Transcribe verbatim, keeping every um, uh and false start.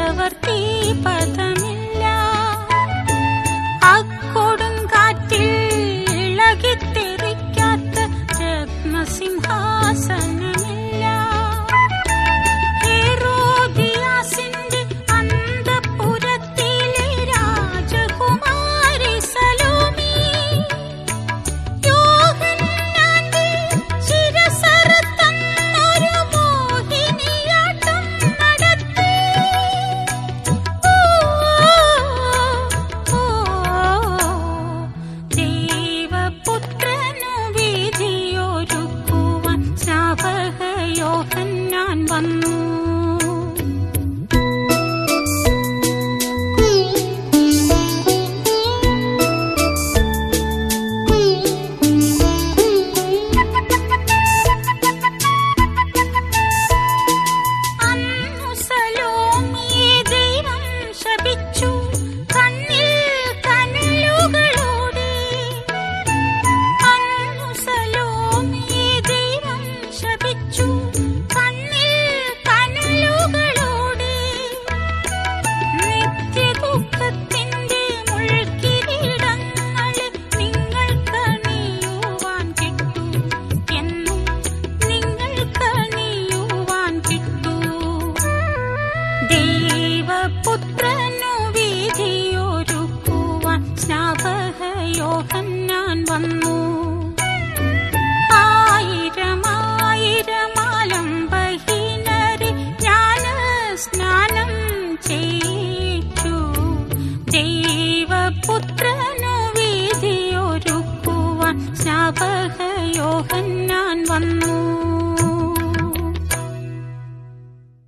ചക്രവർത്തി പദമില്ല. അക്കൊടുങ്കാറ്റിൽ ഇളകിത്തെറിക്കാത്ത രത്നസിംഹാസനമില്ല. ഹെറോദിയാസിന്റെ അന്തഃപുരത്തിലെ രാജകുമാരി സലോമി യോഹന്നാന്റെ ശിരസറുത്തൊരു മോഹിനിയാട്ടം നടത്തി. ഓ ഓ ദൈവപുത്രനു വിധിയൊരുക്കുവാൻ സ്നാപക യോഹന്നാൻ വന്നു. അന്നു സലോമിയെ ദൈവം ശപിച്ചു കണ്ണിൽ കനലുകളോടെ. അന്നു സലോമിയെ ദൈവം ശപിച്ചു കണ്ണിൽ കനലുകളോടെ. നിത്യദുഃഖത്തിന്റെ മുൾക്കിരീടങ്ങളെ നിങ്ങൾക്കണിയുവാൻ കിട്ടു, എന്നും നിങ്ങൾക്കണിയുവാൻ കിട്ടു. ദൈവപുത്രനു വിധിയൊരുക്കുവാൻ സ്നാപക യോഹന്നാൻ വന്നു. ആയിരമായിരമാലംബഹീനരെ ജ്ഞാനസ്നാനം ചെയ്യിച്ചു. ദൈവപുത്രനു വിധിയൊരുക്കുവാൻ സ്നാപക യോഹന്നാൻ വന്നു.